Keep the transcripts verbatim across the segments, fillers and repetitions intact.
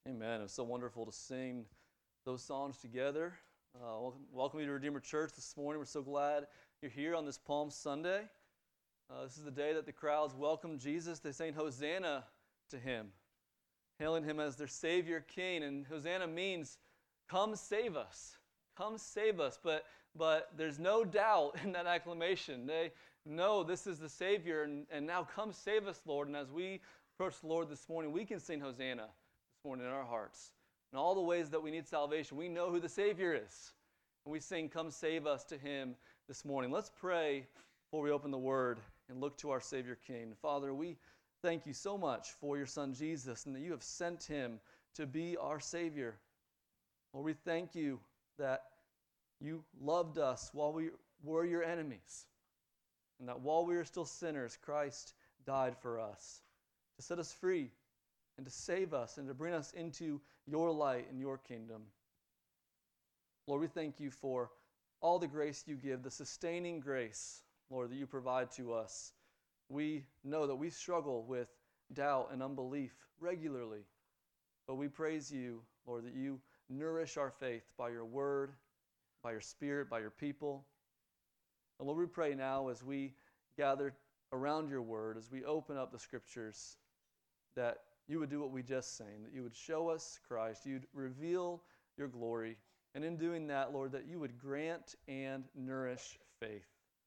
Amen. It was so wonderful to sing those songs together. Uh, welcome, welcome you to Redeemer Church this morning. We're so glad you're here on this Palm Sunday. Uh, this is the day that the crowds welcomed Jesus. They sang Hosanna to him, hailing him as their Savior King. And Hosanna means, come save us. Come save us. But, but there's no doubt in that acclamation. They know this is the Savior, and, and now come save us, Lord. And as we approach the Lord this morning, we can sing Hosanna morning in our hearts. In all the ways that we need salvation, we know who the Savior is. And we sing, come save us to him this morning. Let's pray before we open the Word and look to our Savior King. Father, we thank you so much for your Son Jesus and that you have sent him to be our Savior. Lord, we thank you that you loved us while we were your enemies, and that while we were still sinners, Christ died for us to set us free and to save us and to bring us into your light and your kingdom. Lord, we thank you for all the grace you give, the sustaining grace, Lord, that you provide to us. We know that we struggle with doubt and unbelief regularly, but we praise you, Lord, that you nourish our faith by your word, by your spirit, by your people. And Lord, we pray now as we gather around your word, as we open up the scriptures, that you would do what we just sang, that you would show us Christ, you'd reveal your glory, and in doing that, Lord, that you would grant and nourish faith.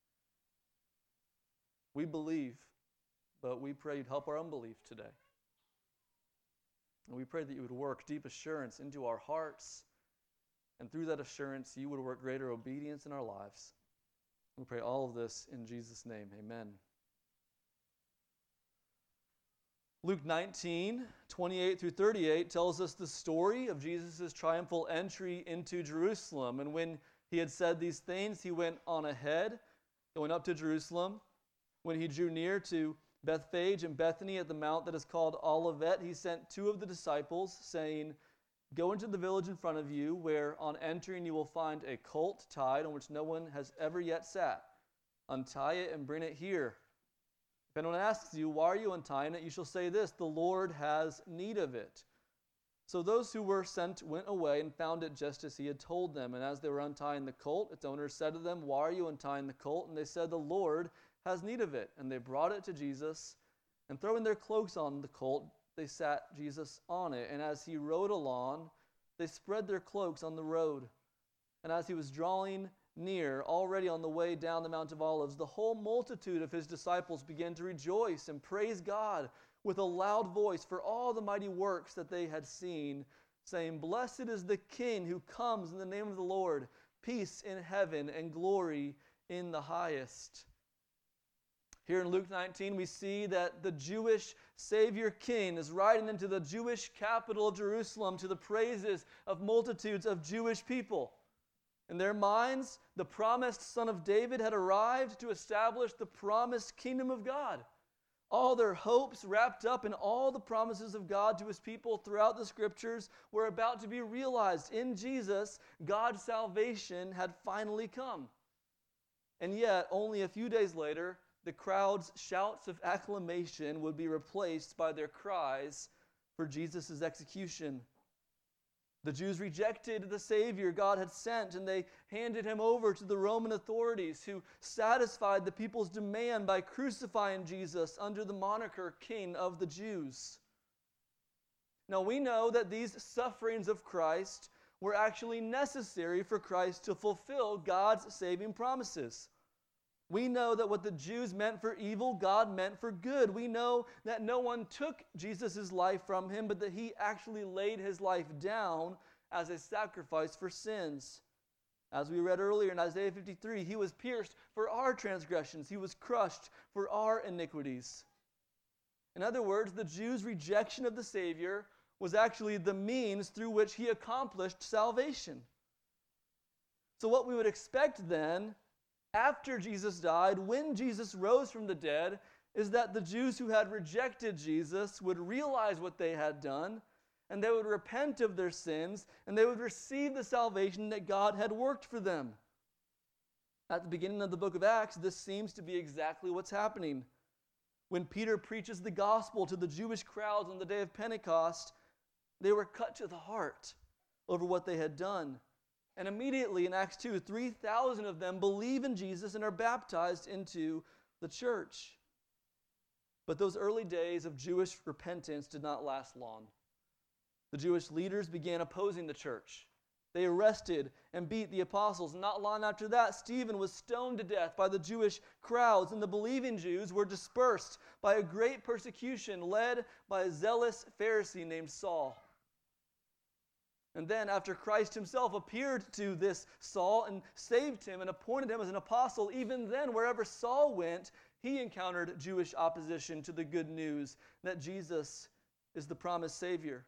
We believe, but we pray you'd help our unbelief today. And we pray that you would work deep assurance into our hearts, and through that assurance, you would work greater obedience in our lives. We pray all of this in Jesus' name. Amen. Luke nineteen, twenty-eight through thirty-eight tells us the story of Jesus' triumphal entry into Jerusalem. And when he had said these things, he went on ahead, going up to Jerusalem. When he drew near to Bethphage and Bethany at the mount that is called Olivet, he sent two of the disciples, saying, go into the village in front of you, where on entering you will find a colt tied on which no one has ever yet sat. Untie it and bring it here. If anyone asks you, why are you untying it? You shall say this, the Lord has need of it. So those who were sent went away and found it just as he had told them. And as they were untying the colt, its owner said to them, why are you untying the colt? And they said, the Lord has need of it. And they brought it to Jesus, and throwing their cloaks on the colt, they sat Jesus on it. And as he rode along, they spread their cloaks on the road. And as he was drawing near, already on the way down the Mount of Olives, the whole multitude of his disciples began to rejoice and praise God with a loud voice for all the mighty works that they had seen, saying, blessed is the King who comes in the name of the Lord, peace in heaven and glory in the highest. Here in Luke nineteen, we see that the Jewish Savior King is riding into the Jewish capital of Jerusalem to the praises of multitudes of Jewish people. In their minds, the promised Son of David had arrived to establish the promised kingdom of God. All their hopes wrapped up in all the promises of God to his people throughout the scriptures were about to be realized. In Jesus, God's salvation had finally come. And yet, only a few days later, the crowd's shouts of acclamation would be replaced by their cries for Jesus' execution. The Jews rejected the Savior God had sent, and they handed him over to the Roman authorities, who satisfied the people's demand by crucifying Jesus under the moniker King of the Jews. Now we know that these sufferings of Christ were actually necessary for Christ to fulfill God's saving promises. We know that what the Jews meant for evil, God meant for good. We know that no one took Jesus' life from him, but that he actually laid his life down as a sacrifice for sins. As we read earlier in Isaiah fifty-three, he was pierced for our transgressions. He was crushed for our iniquities. In other words, the Jews' rejection of the Savior was actually the means through which he accomplished salvation. So what we would expect then, after Jesus died, when Jesus rose from the dead, is that the Jews who had rejected Jesus would realize what they had done, and they would repent of their sins, and they would receive the salvation that God had worked for them. At the beginning of the book of Acts, this seems to be exactly what's happening. When Peter preaches the gospel to the Jewish crowds on the day of Pentecost, They were cut to the heart over what they had done. And immediately in Acts two, three thousand of them believe in Jesus and are baptized into the church. But those early days of Jewish repentance did not last long. The Jewish leaders began opposing the church. They arrested and beat the apostles. Not long after that, Stephen was stoned to death by the Jewish crowds, and the believing Jews were dispersed by a great persecution led by a zealous Pharisee named Saul. And then, after Christ himself appeared to this Saul and saved him and appointed him as an apostle, even then, wherever Saul went, he encountered Jewish opposition to the good news that Jesus is the promised Savior.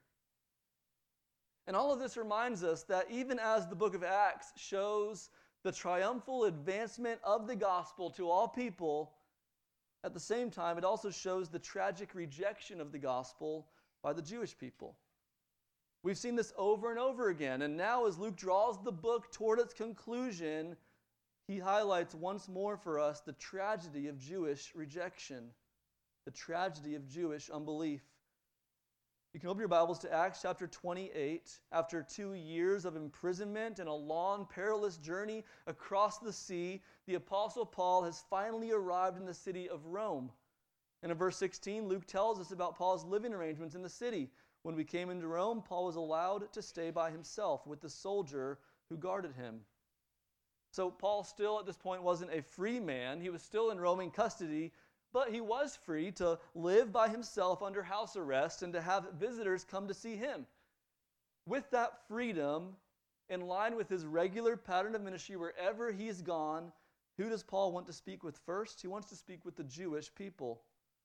And all of this reminds us that even as the book of Acts shows the triumphal advancement of the gospel to all people, at the same time, it also shows the tragic rejection of the gospel by the Jewish people. We've seen this over and over again, and now as Luke draws the book toward its conclusion, he highlights once more for us the tragedy of Jewish rejection, the tragedy of Jewish unbelief. You can open your Bibles to Acts chapter twenty-eight. After two years of imprisonment and a long, perilous journey across the sea, the Apostle Paul has finally arrived in the city of Rome. And in verse sixteen, Luke tells us about Paul's living arrangements in the city. When we came into Rome, Paul was allowed to stay by himself with the soldier who guarded him. So Paul still at this point wasn't a free man. He was still in Roman custody, but he was free to live by himself under house arrest and to have visitors come to see him. With that freedom, in line with his regular pattern of ministry wherever he's gone, who does Paul want to speak with first? He wants to speak with the Jewish people.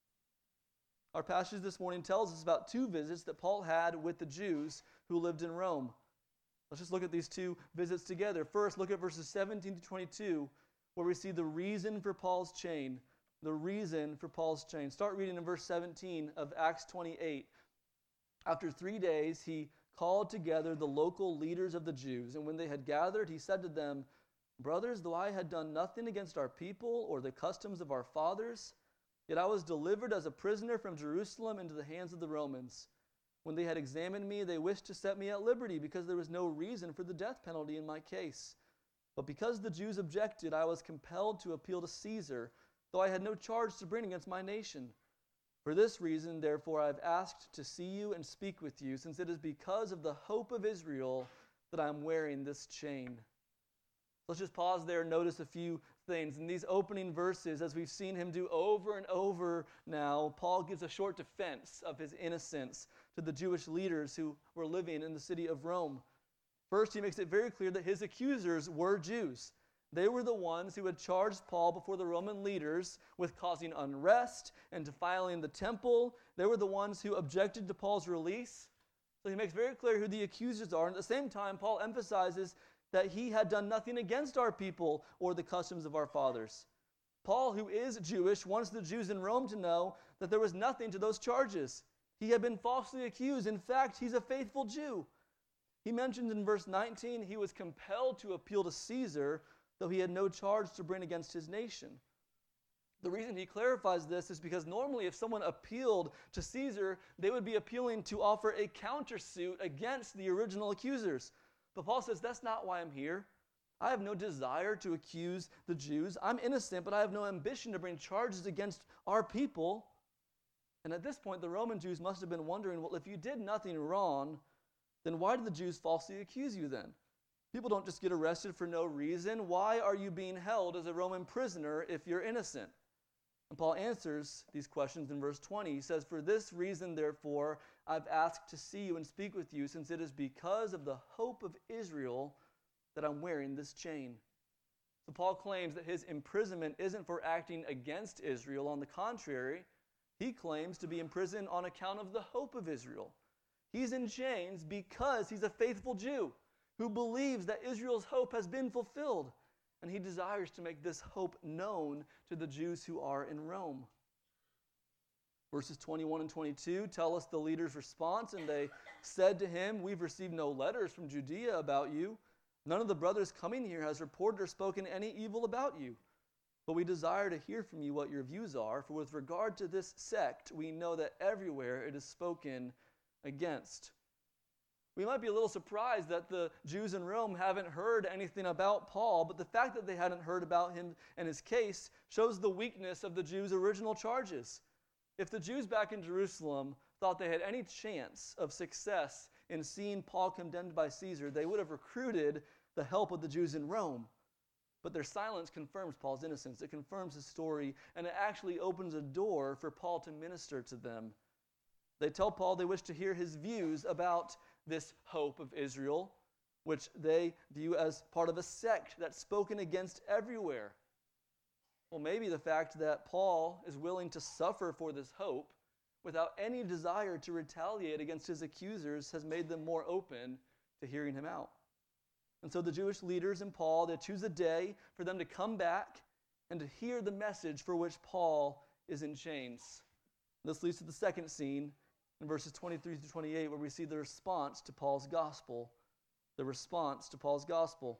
Our passage this morning tells us about two visits that Paul had with the Jews who lived in Rome. Let's just look at these two visits together. First, look at verses seventeen to twenty-two, where we see the reason for Paul's chain. The reason for Paul's chain. Start reading in verse seventeen of Acts twenty-eight. After three days, he called together the local leaders of the Jews, and when they had gathered, he said to them, "Brothers, though I had done nothing against our people or the customs of our fathers, yet I was delivered as a prisoner from Jerusalem into the hands of the Romans. When they had examined me, they wished to set me at liberty because there was no reason for the death penalty in my case. But because the Jews objected, I was compelled to appeal to Caesar, though I had no charge to bring against my nation. For this reason, therefore, I have asked to see you and speak with you, since it is because of the hope of Israel that I am wearing this chain." Let's just pause there and notice a few things. In these opening verses, as we've seen him do over and over now, Paul gives a short defense of his innocence to the Jewish leaders who were living in the city of Rome. First, he makes it very clear that his accusers were Jews. They were the ones who had charged Paul before the Roman leaders with causing unrest and defiling the temple. They were the ones who objected to Paul's release. So he makes very clear who the accusers are. And at the same time, Paul emphasizes that he had done nothing against our people or the customs of our fathers. Paul, who is Jewish, wants the Jews in Rome to know that there was nothing to those charges. He had been falsely accused. In fact, he's a faithful Jew. He mentions in verse nineteen, he was compelled to appeal to Caesar, though he had no charge to bring against his nation. The reason he clarifies this is because normally if someone appealed to Caesar, they would be appealing to offer a countersuit against the original accusers. But Paul says, that's not why I'm here. I have no desire to accuse the Jews. I'm innocent, but I have no ambition to bring charges against our people. And at this point, the Roman Jews must have been wondering, well, if you did nothing wrong, then why did the Jews falsely accuse you then? People don't just get arrested for no reason. Why are you being held as a Roman prisoner if you're innocent? And Paul answers these questions in verse twenty. He says, "For this reason, therefore, I've asked to see you and speak with you, since it is because of the hope of Israel that I'm wearing this chain." So Paul claims that his imprisonment isn't for acting against Israel. On the contrary, he claims to be imprisoned on account of the hope of Israel. He's in chains because he's a faithful Jew who believes that Israel's hope has been fulfilled, and he desires to make this hope known to the Jews who are in Rome. Verses twenty-one and twenty-two tell us the leader's response, and they said to him, "We've received no letters from Judea about you. None of the brothers coming here has reported or spoken any evil about you. But we desire to hear from you what your views are, for with regard to this sect, we know that everywhere it is spoken against." We might be a little surprised that the Jews in Rome haven't heard anything about Paul, but the fact that they hadn't heard about him and his case shows the weakness of the Jews' original charges. If the Jews back in Jerusalem thought they had any chance of success in seeing Paul condemned by Caesar, they would have recruited the help of the Jews in Rome. But their silence confirms Paul's innocence. It confirms his story, and it actually opens a door for Paul to minister to them. They tell Paul they wish to hear his views about this hope of Israel, which they view as part of a sect that's spoken against everywhere. Well, maybe the fact that Paul is willing to suffer for this hope without any desire to retaliate against his accusers has made them more open to hearing him out. And so the Jewish leaders and Paul, they choose a day for them to come back and to hear the message for which Paul is in chains. This leads to the second scene in verses twenty-three through twenty-eight, where we see the response to Paul's gospel. The response to Paul's gospel.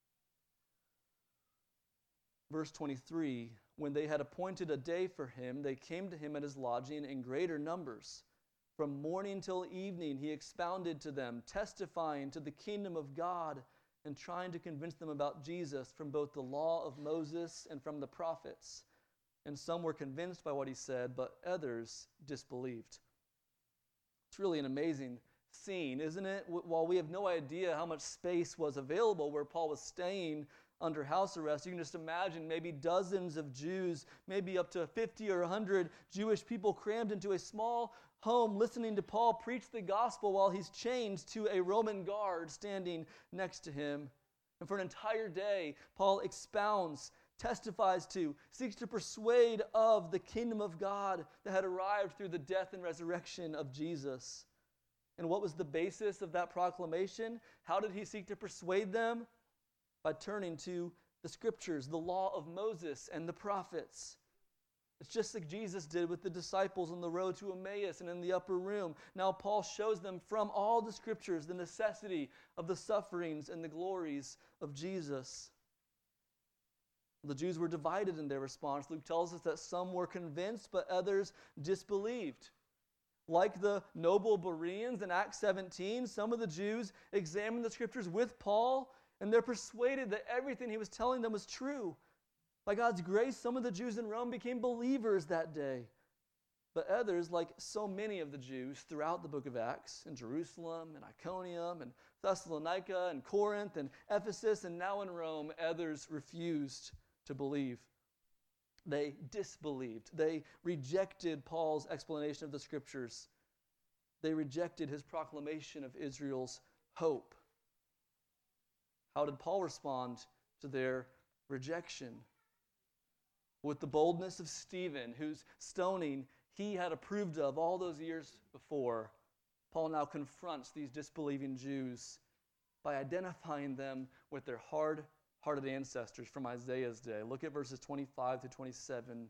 Verse twenty-three, when they had appointed a day for him, they came to him at his lodging in greater numbers. From morning till evening he expounded to them, testifying to the kingdom of God and trying to convince them about Jesus from both the law of Moses and from the prophets. And some were convinced by what he said, but others disbelieved. It's really an amazing scene, isn't it? While we have no idea how much space was available where Paul was staying under house arrest, you can just imagine maybe dozens of Jews, maybe up to fifty or one hundred Jewish people crammed into a small home listening to Paul preach the gospel while he's chained to a Roman guard standing next to him. And for an entire day, Paul expounds, testifies to, seeks to persuade of the kingdom of God that had arrived through the death and resurrection of Jesus. And what was the basis of that proclamation? How did he seek to persuade them? By turning to the scriptures, the law of Moses and the prophets. It's just like Jesus did with the disciples on the road to Emmaus and in the upper room. Now Paul shows them from all the scriptures the necessity of the sufferings and the glories of Jesus. The Jews were divided in their response. Luke tells us that some were convinced, but others disbelieved. Like the noble Bereans in Acts seventeen, some of the Jews examined the scriptures with Paul, and they're persuaded that everything he was telling them was true. By God's grace, some of the Jews in Rome became believers that day. But others, like so many of the Jews throughout the book of Acts, in Jerusalem and Iconium and Thessalonica and Corinth and Ephesus and now in Rome, others refused to believe. They disbelieved. They rejected Paul's explanation of the scriptures. They rejected his proclamation of Israel's hope. How did Paul respond to their rejection? With the boldness of Stephen, whose stoning he had approved of all those years before, Paul now confronts these disbelieving Jews by identifying them with their hard-hearted ancestors from Isaiah's day. Look at verses twenty-five to twenty-seven.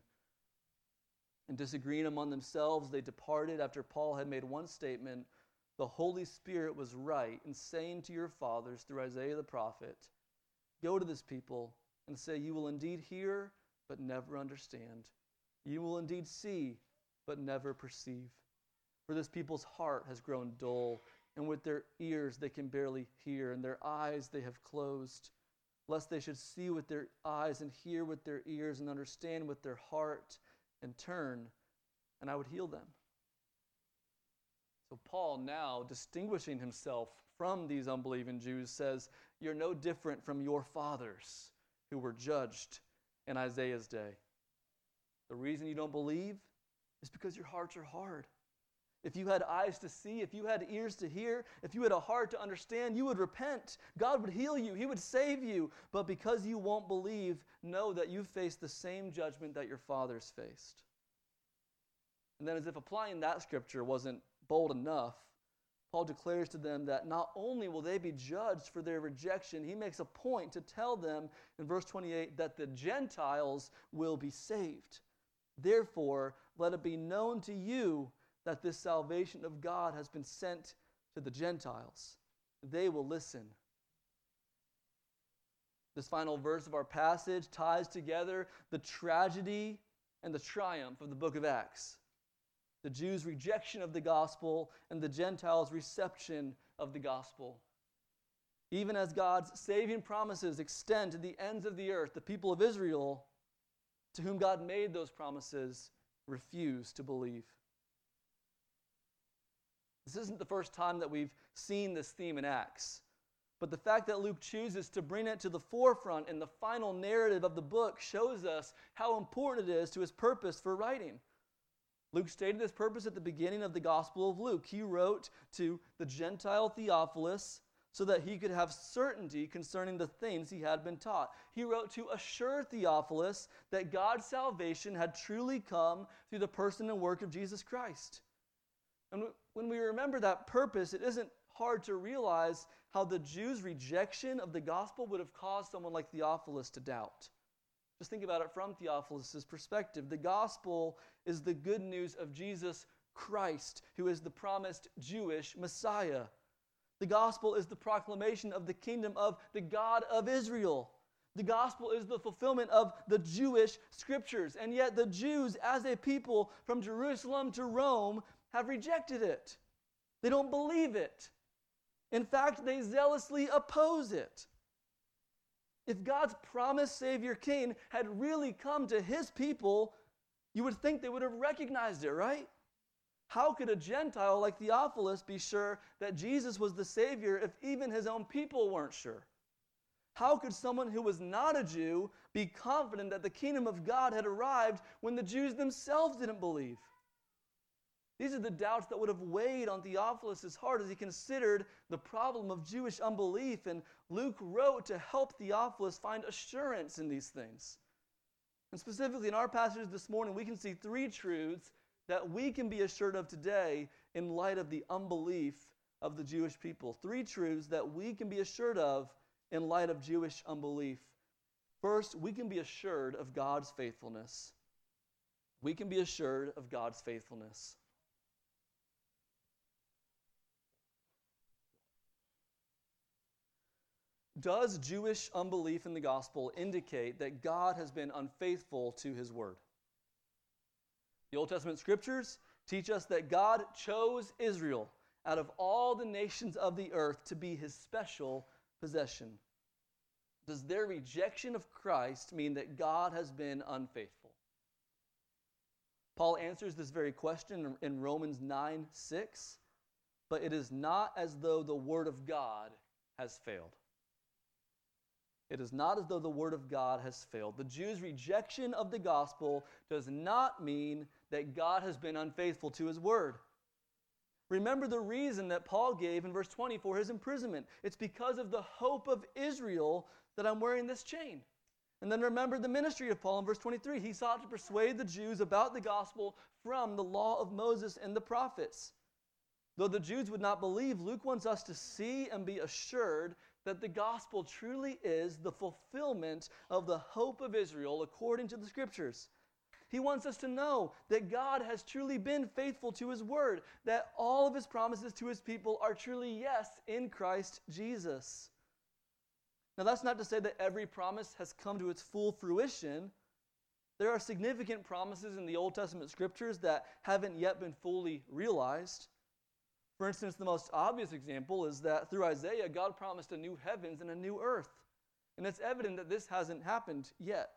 And disagreeing among themselves, they departed after Paul had made one statement: the Holy Spirit was right in saying to your fathers through Isaiah the prophet, go to this people and say, you will indeed hear, but never understand. You will indeed see, but never perceive. For this people's heart has grown dull, and with their ears they can barely hear, and their eyes they have closed, lest they should see with their eyes and hear with their ears and understand with their heart and turn, and I would heal them. So Paul, now distinguishing himself from these unbelieving Jews, says, you're no different from your fathers who were judged in Isaiah's day. The reason you don't believe is because your hearts are hard. If you had eyes to see, if you had ears to hear, if you had a heart to understand, you would repent. God would heal you. He would save you. But because you won't believe, know that you face the same judgment that your fathers faced. And then, as if applying that scripture wasn't bold enough, Paul declares to them that not only will they be judged for their rejection, he makes a point to tell them in verse twenty-eight that the Gentiles will be saved. Therefore, let it be known to you that this salvation of God has been sent to the Gentiles. They will listen. This final verse of our passage ties together the tragedy and the triumph of the book of Acts. the Jews' rejection of the gospel and the Gentiles' reception of the gospel. Even as God's saving promises extend to the ends of the earth, the people of Israel, to whom God made those promises, refuse to believe. This isn't the first time that we've seen this theme in Acts, but the fact that Luke chooses to bring it to the forefront in the final narrative of the book shows us how important it is to his purpose for writing. Luke stated his purpose at the beginning of the Gospel of Luke. He wrote to the Gentile Theophilus so that he could have certainty concerning the things he had been taught. He wrote to assure Theophilus that God's salvation had truly come through the person and work of Jesus Christ. And when we remember that purpose, it isn't hard to realize how the Jews' rejection of the gospel would have caused someone like Theophilus to doubt. Just think about it from Theophilus' perspective. The gospel is the good news of Jesus Christ, who is the promised Jewish Messiah. The gospel is the proclamation of the kingdom of the God of Israel. The gospel is the fulfillment of the Jewish scriptures. And yet the Jews, as a people from Jerusalem to Rome, have rejected it. They don't believe it. In fact, they zealously oppose it. If God's promised Savior King had really come to his people, you would think they would have recognized it, right? How could a Gentile like Theophilus be sure that Jesus was the Savior if even his own people weren't sure? How could someone who was not a Jew be confident that the kingdom of God had arrived when the Jews themselves didn't believe? These are the doubts that would have weighed on Theophilus' heart as he considered the problem of Jewish unbelief, and Luke wrote to help Theophilus find assurance in these things. And specifically in our passage this morning, we can see three truths that we can be assured of today in light of the unbelief of the Jewish people. Three truths that we can be assured of in light of Jewish unbelief. First, we can be assured of God's faithfulness. We can be assured of God's faithfulness. Does Jewish unbelief in the gospel indicate that God has been unfaithful to his word? The Old Testament scriptures teach us that God chose Israel out of all the nations of the earth to be his special possession. Does their rejection of Christ mean that God has been unfaithful? Paul answers this very question in Romans nine six, but it is not as though the word of God has failed. It is not as though the word of God has failed. The Jews' rejection of the gospel does not mean that God has been unfaithful to his word. Remember the reason that Paul gave in verse twenty for his imprisonment. It's because of the hope of Israel that I'm wearing this chain. And then remember the ministry of Paul in verse twenty-three. He sought to persuade the Jews about the gospel from the law of Moses and the prophets. Though the Jews would not believe, Luke wants us to see and be assured that the gospel truly is the fulfillment of the hope of Israel according to the scriptures. He wants us to know that God has truly been faithful to his word, that all of his promises to his people are truly yes in Christ Jesus. Now, that's not to say that every promise has come to its full fruition. There are significant promises in the Old Testament scriptures that haven't yet been fully realized. For instance, the most obvious example is that through Isaiah, God promised a new heavens and a new earth. And it's evident that this hasn't happened yet.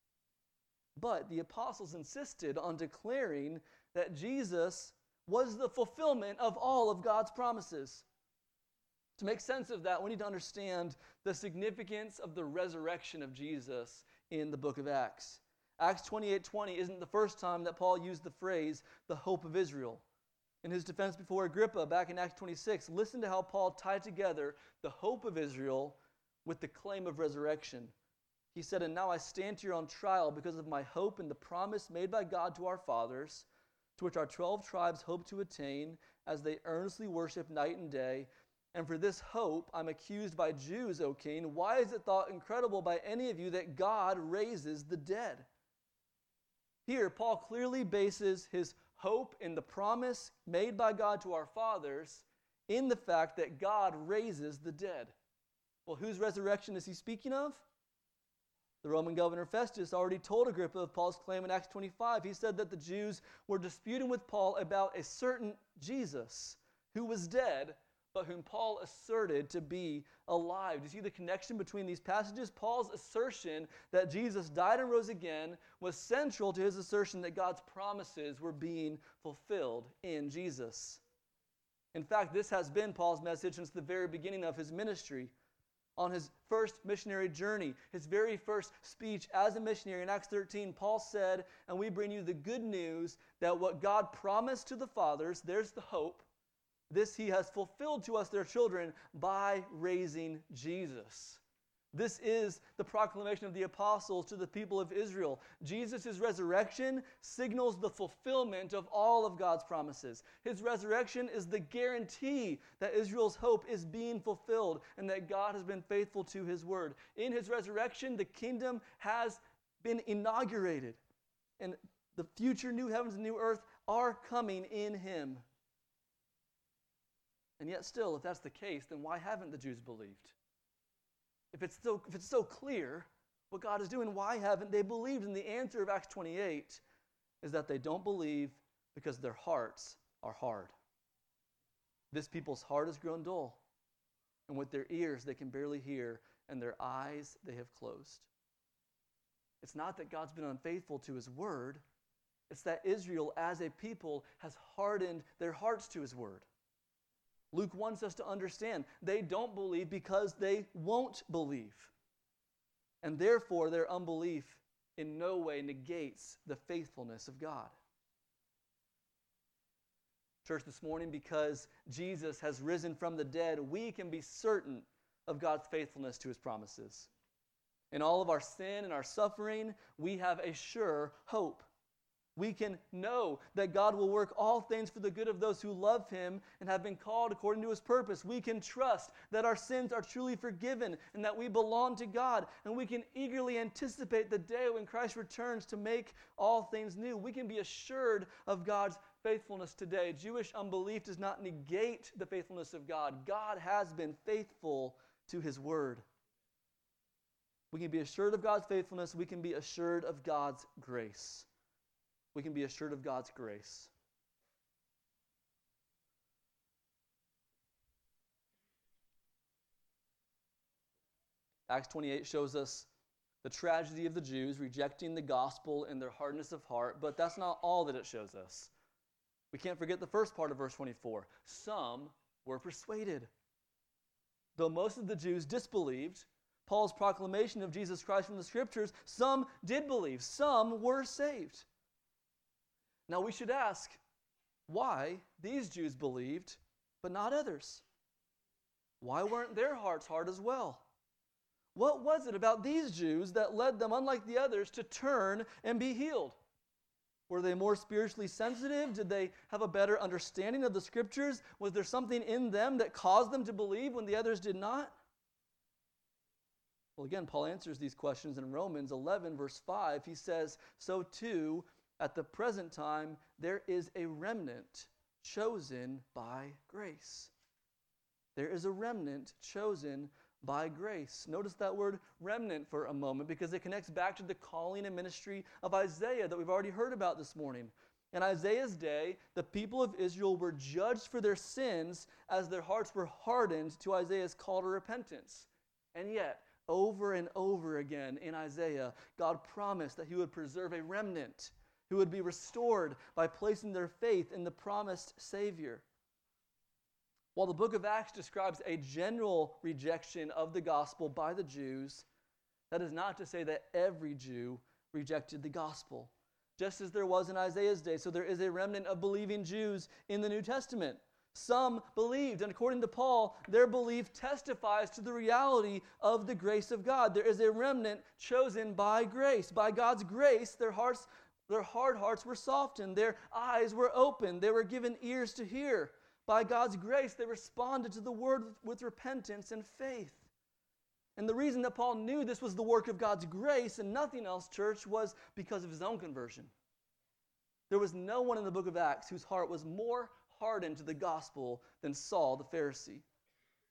But the apostles insisted on declaring that Jesus was the fulfillment of all of God's promises. To make sense of that, we need to understand the significance of the resurrection of Jesus in the book of Acts. Acts twenty-eight twenty isn't the first time that Paul used the phrase, the hope of Israel. In his defense before Agrippa back in Acts twenty-six, listen to how Paul tied together the hope of Israel with the claim of resurrection. He said, "And now I stand here on trial because of my hope in the promise made by God to our fathers, to which our twelve tribes hope to attain as they earnestly worship night and day. And for this hope I'm accused by Jews, O king. Why is it thought incredible by any of you that God raises the dead?" Here, Paul clearly bases his hope in the promise made by God to our fathers in the fact that God raises the dead. Well, whose resurrection is he speaking of? The Roman governor Festus already told Agrippa of Paul's claim in Acts twenty-five. He said that the Jews were disputing with Paul about a certain Jesus who was dead, but whom Paul asserted to be alive. Do you see the connection between these passages? Paul's assertion that Jesus died and rose again was central to his assertion that God's promises were being fulfilled in Jesus. In fact, this has been Paul's message since the very beginning of his ministry. On his first missionary journey, his very first speech as a missionary in Acts thirteen, Paul said, "And we bring you the good news that what God promised to the fathers," there's the hope, "this he has fulfilled to us, their children, by raising Jesus." This is the proclamation of the apostles to the people of Israel. Jesus' resurrection signals the fulfillment of all of God's promises. His resurrection is the guarantee that Israel's hope is being fulfilled and that God has been faithful to his word. In his resurrection, the kingdom has been inaugurated, and the future new heavens and new earth are coming in him. And yet still, if that's the case, then why haven't the Jews believed? If it's so, if it's so clear what God is doing, why haven't they believed? And the answer of Acts twenty-eight is that they don't believe because their hearts are hard. This people's heart has grown dull, and with their ears they can barely hear, and their eyes they have closed. It's not that God's been unfaithful to his word. It's that Israel as a people has hardened their hearts to his word. Luke wants us to understand they don't believe because they won't believe. And therefore, their unbelief in no way negates the faithfulness of God. Church, this morning, because Jesus has risen from the dead, we can be certain of God's faithfulness to his promises. In all of our sin and our suffering, we have a sure hope. We can know that God will work all things for the good of those who love him and have been called according to his purpose. We can trust that our sins are truly forgiven and that we belong to God. And we can eagerly anticipate the day when Christ returns to make all things new. We can be assured of God's faithfulness today. Jewish unbelief does not negate the faithfulness of God. God has been faithful to his word. We can be assured of God's faithfulness. We can be assured of God's grace. We can be assured of God's grace. Acts twenty-eight shows us the tragedy of the Jews rejecting the gospel in their hardness of heart, but that's not all that it shows us. We can't forget the first part of verse twenty-four. Some were persuaded. Though most of the Jews disbelieved Paul's proclamation of Jesus Christ from the Scriptures, some did believe. Some were saved. Now we should ask, why these Jews believed, but not others? Why weren't their hearts hard as well? What was it about these Jews that led them, unlike the others, to turn and be healed? Were they more spiritually sensitive? Did they have a better understanding of the Scriptures? Was there something in them that caused them to believe when the others did not? Well, again, Paul answers these questions in Romans eleven, verse five. He says, "So too, at the present time, there is a remnant chosen by grace." There is a remnant chosen by grace. Notice that word remnant for a moment because it connects back to the calling and ministry of Isaiah that we've already heard about this morning. In Isaiah's day, the people of Israel were judged for their sins as their hearts were hardened to Isaiah's call to repentance. And yet, over and over again in Isaiah, God promised that he would preserve a remnant who would be restored by placing their faith in the promised Savior. While the book of Acts describes a general rejection of the gospel by the Jews, that is not to say that every Jew rejected the gospel, just as there was in Isaiah's day. So there is a remnant of believing Jews in the New Testament. Some believed, and according to Paul, their belief testifies to the reality of the grace of God. There is a remnant chosen by grace. By God's grace, their hearts Their hard hearts were softened. Their eyes were opened. They were given ears to hear. By God's grace, they responded to the word with, with repentance and faith. And the reason that Paul knew this was the work of God's grace and nothing else, church, was because of his own conversion. There was no one in the book of Acts whose heart was more hardened to the gospel than Saul the Pharisee.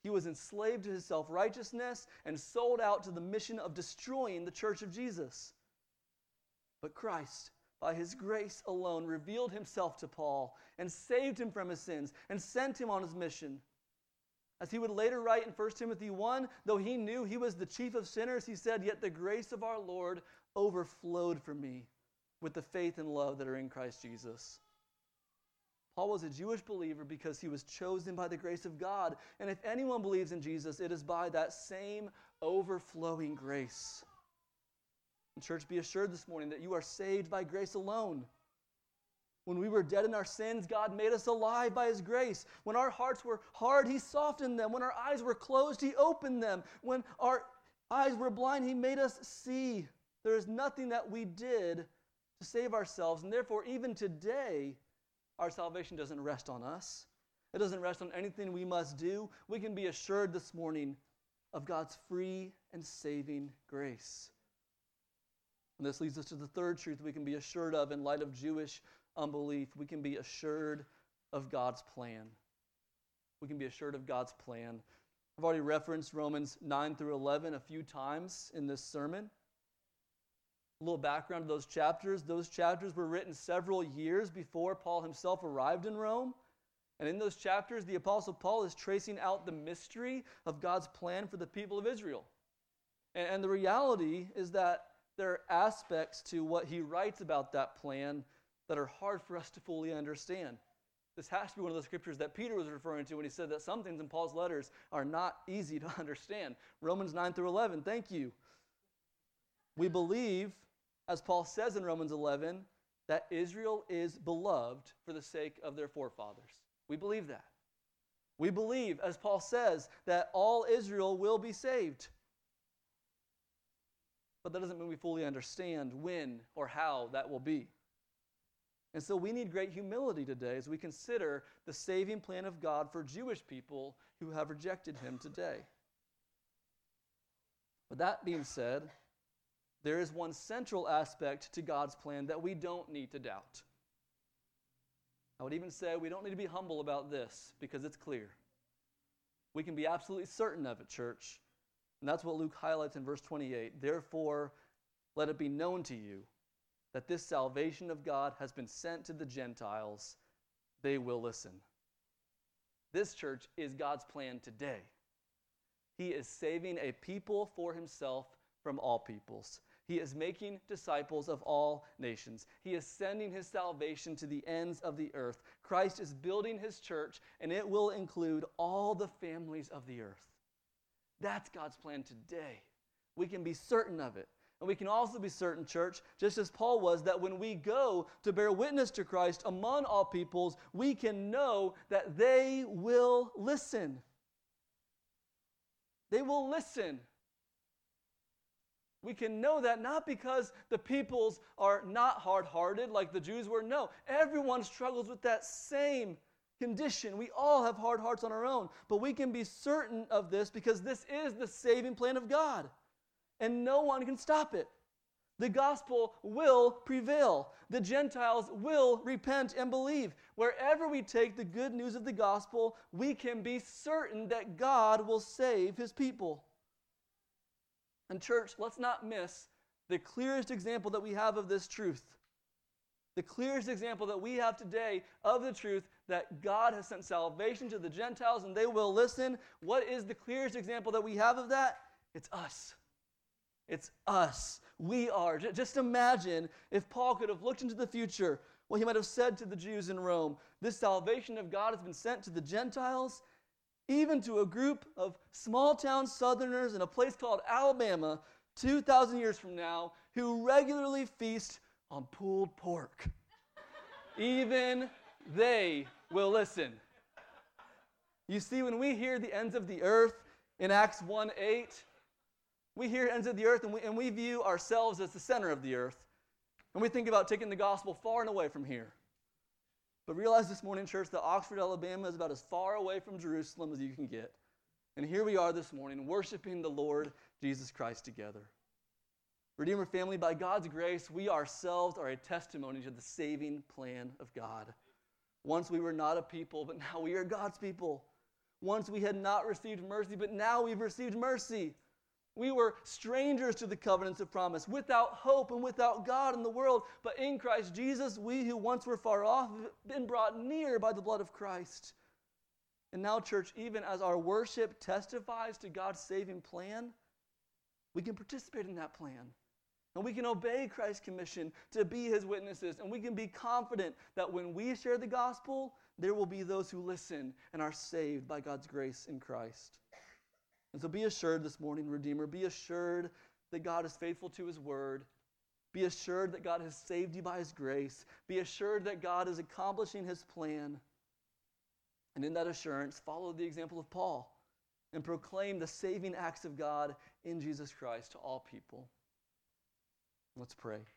He was enslaved to his self-righteousness and sold out to the mission of destroying the church of Jesus. But Christ, by his grace alone, revealed himself to Paul and saved him from his sins and sent him on his mission. As he would later write in First Timothy one, though he knew he was the chief of sinners, he said, "Yet the grace of our Lord overflowed for me with the faith and love that are in Christ Jesus." Paul was a Jewish believer because he was chosen by the grace of God. And if anyone believes in Jesus, it is by that same overflowing grace. And church, be assured this morning that you are saved by grace alone. When we were dead in our sins, God made us alive by his grace. When our hearts were hard, he softened them. When our eyes were closed, he opened them. When our eyes were blind, he made us see. There is nothing that we did to save ourselves. And therefore, even today, our salvation doesn't rest on us. It doesn't rest on anything we must do. We can be assured this morning of God's free and saving grace. And this leads us to the third truth we can be assured of in light of Jewish unbelief. We can be assured of God's plan. We can be assured of God's plan. I've already referenced Romans nine through eleven a few times in this sermon. A little background to those chapters. Those chapters were written several years before Paul himself arrived in Rome. And in those chapters, the Apostle Paul is tracing out the mystery of God's plan for the people of Israel. And, and the reality is that there are aspects to what he writes about that plan that are hard for us to fully understand. This has to be one of the scriptures that Peter was referring to when he said that some things in Paul's letters are not easy to understand. Romans nine through eleven, thank you. We believe, as Paul says in Romans eleven, that Israel is beloved for the sake of their forefathers. We believe that. We believe, as Paul says, that all Israel will be saved. But that doesn't mean we fully understand when or how that will be. And so we need great humility today as we consider the saving plan of God for Jewish people who have rejected him today. But that being said, there is one central aspect to God's plan that we don't need to doubt. I would even say we don't need to be humble about this because it's clear. We can be absolutely certain of it, church. And that's what Luke highlights in verse twenty-eight. Therefore, let it be known to you that this salvation of God has been sent to the Gentiles. They will listen. This, church, is God's plan today. He is saving a people for himself from all peoples. He is making disciples of all nations. He is sending his salvation to the ends of the earth. Christ is building his church, and it will include all the families of the earth. That's God's plan today. We can be certain of it. And we can also be certain, church, just as Paul was, that when we go to bear witness to Christ among all peoples, we can know that they will listen. They will listen. We can know that not because the peoples are not hard-hearted like the Jews were. No, everyone struggles with that same condition. We all have hard hearts on our own. But we can be certain of this because this is the saving plan of God. And no one can stop it. The gospel will prevail. The Gentiles will repent and believe. Wherever we take the good news of the gospel, we can be certain that God will save his people. And church, let's not miss the clearest example that we have of this truth. The clearest example that we have today of the truth that God has sent salvation to the Gentiles and they will listen. What is the clearest example that we have of that? It's us. It's us. We are. Just imagine if Paul could have looked into the future, what he might have said to the Jews in Rome. This salvation of God has been sent to the Gentiles, even to a group of small-town Southerners in a place called Alabama two thousand years from now who regularly feast on pulled pork. Even they will listen. You see, when we hear the ends of the earth in Acts one eight, we hear ends of the earth and we, and we view ourselves as the center of the earth. And we think about taking the gospel far and away from here. But realize this morning, church, that Oxford, Alabama is about as far away from Jerusalem as you can get. And here we are this morning worshiping the Lord Jesus Christ together. Redeemer family, by God's grace, we ourselves are a testimony to the saving plan of God. Once we were not a people, but now we are God's people. Once we had not received mercy, but now we've received mercy. We were strangers to the covenants of promise, without hope and without God in the world. But in Christ Jesus, we who once were far off have been brought near by the blood of Christ. And now, church, even as our worship testifies to God's saving plan, we can participate in that plan. And we can obey Christ's commission to be his witnesses. And we can be confident that when we share the gospel, there will be those who listen and are saved by God's grace in Christ. And so be assured this morning, Redeemer, be assured that God is faithful to his word. Be assured that God has saved you by his grace. Be assured that God is accomplishing his plan. And in that assurance, follow the example of Paul and proclaim the saving acts of God in Jesus Christ to all people. Let's pray.